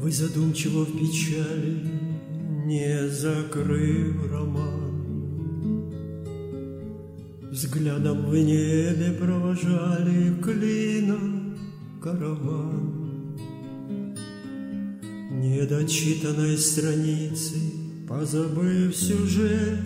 Вы задумчиво в печали, не закрыв роман, взглядом в небе провожали клином караван. Недочитанной страницы, позабыв сюжет,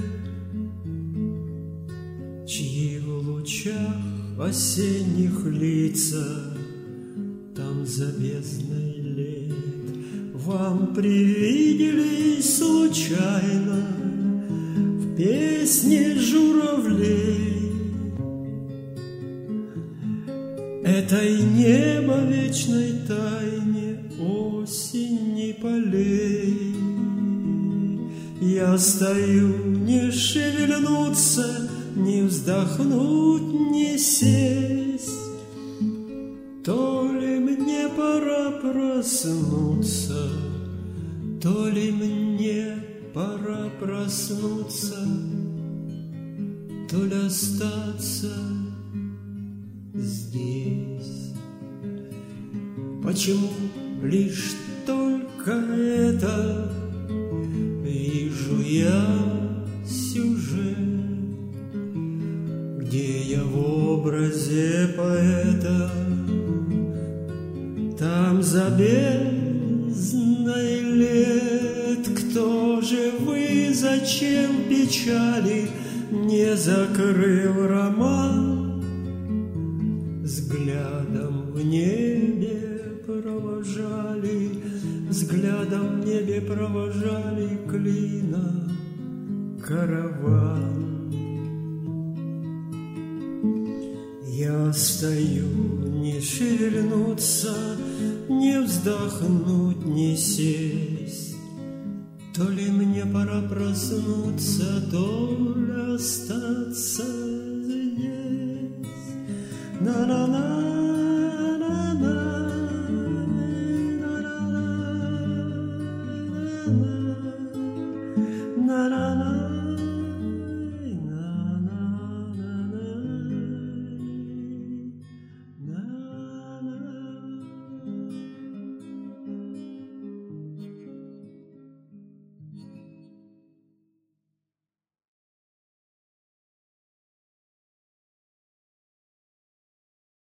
чьи в лучах осенних лица там за бездной лет вам привиделись случайно в песне журавлей. Этой небо вечной тайне осени полей. Я стою, не шевельнуться, не вздохнуть, не сесть. То ли мне пора проснуться, то ли мне пора проснуться, то ли остаться здесь. Почему лишь только это вижу я сюжет, где я в образе поэта, там за бездной лет. Кто же вы, зачем печали, не закрыл роман? Взглядом в небе провожали, взглядом в небе провожали клина караван. Я стою, не шевельнуться, не вздохнуть, не сесть. То ли мне пора проснуться, то ли остаться здесь. На-на-на. Na